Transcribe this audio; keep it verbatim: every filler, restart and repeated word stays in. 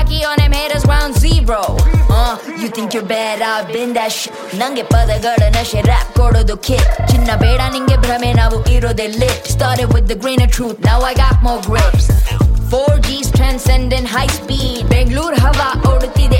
lucky on them haters ground zero. Uh, you think you're bad, I've been that shit. ನಂಗೆ ಪದಗಳ ನಶೆ rap ಕೊಡೋದು kit. ಚಿನ್ನ ಬೇಡ ನಿಂಗೆ ಭ್ರಮೆ ನಾವು ಇರೋದೆ lit. Started with the grain of truth, now I got more grips. four G's transcending high speed. Bengaluru ಹವಾ ಓಡುತ್ತಿದೆ